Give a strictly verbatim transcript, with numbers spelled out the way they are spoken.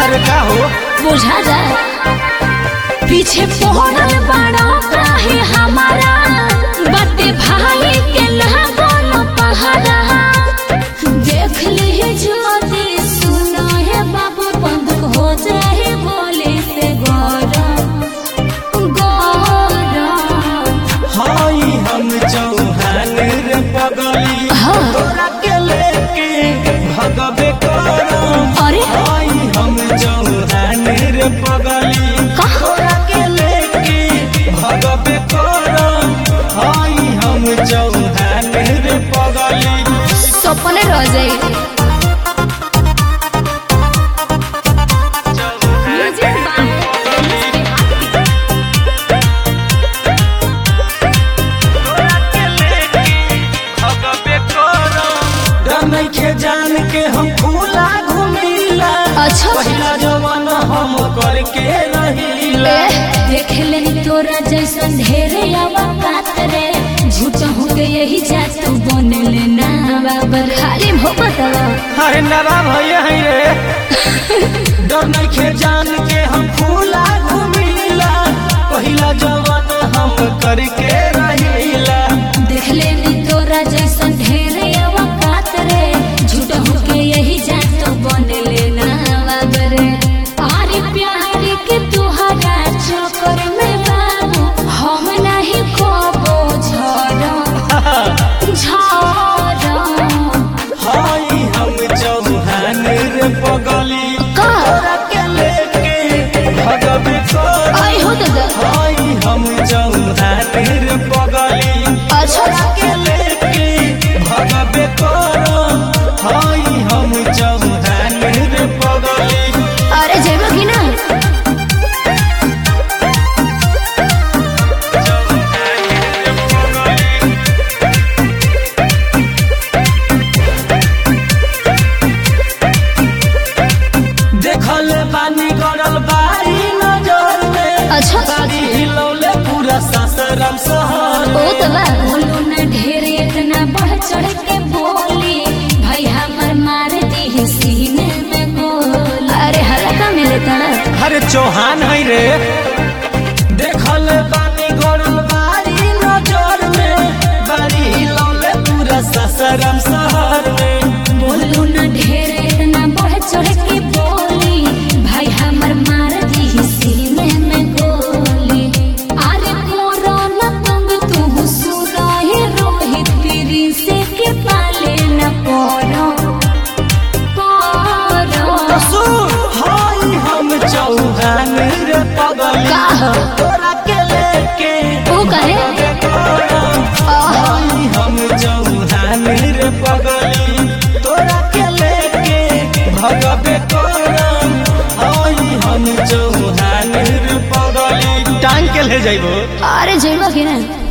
अरे का हो बुझा जाए पीछे पड़ल बड़ा काहे हमारा बटे भाई के लागल पहाड़ा देख ली ज्योति सुना है बाबू बंदूक हो जाए बोले से गौरव गौरव हाई हम चौहान रे पगली तोरा के लेके भगबे करम अरे हाई हम चौहान रे पगली तोरा के लेके भगबे करम हाई हम चौहान रे पगली सपने रह जाए जान के हम फूला घूमिला अच्छा पहिला जवान हम करके रहिला देख ले तोरा जैसन ढेरे अवकात रे झूठ हो के यही जात बने ले ना बाबर खाली हो बतावा अरे नवा भैया है रे डर नहीं खे जान के हम फूला घूमिला पहिला जवान हम करके रहिला देख ले तोरा जैसन ढेरे अवकात रे झूठ हो के यही जात बने ले ना बाबर आरे प्यार के तुहरा चक्कर में बाबू हम नहीं खोबो झरा झरा हाई हम चौहान रे पगली तोरा के लेके भगबे करम आई हो दादा हाई हम चौहान रे पगली अच्छा के लेके भगबे करम हाई हम चौहान रे पगली अरे जेबो की ना देखल बानी गड़ल बारी नजर में अच्छा बारी हिलौले पूरा सासरम शहर ओ तबा बोलो ना ढेर इतना बढ़ चढ़ के बोली भाई हमर मार दी सीने में गोली अरे हल्का मिले तड़ा अरे चौहान है रे देखल बानी गड़ल बारी नजर में बारी हिलौले पूरा सासरम शहर में बोलो ना ढेर इतना बढ़ चढ़ के बोली भाई हमर मार दी सीने में गोली अरे कोरोना तंग तू सुना है रोहित तेरी से के पाले न पड़ो पड़ो सुन हाई हम चौहान रे पगली का हो? तोरा के लेके ओ कहे हाई हम चौहान रे पगली तोरा के लेके भगबे करम हाई हम चौहान रे पगली टांग के ले जाइबो अरे जेबो की ना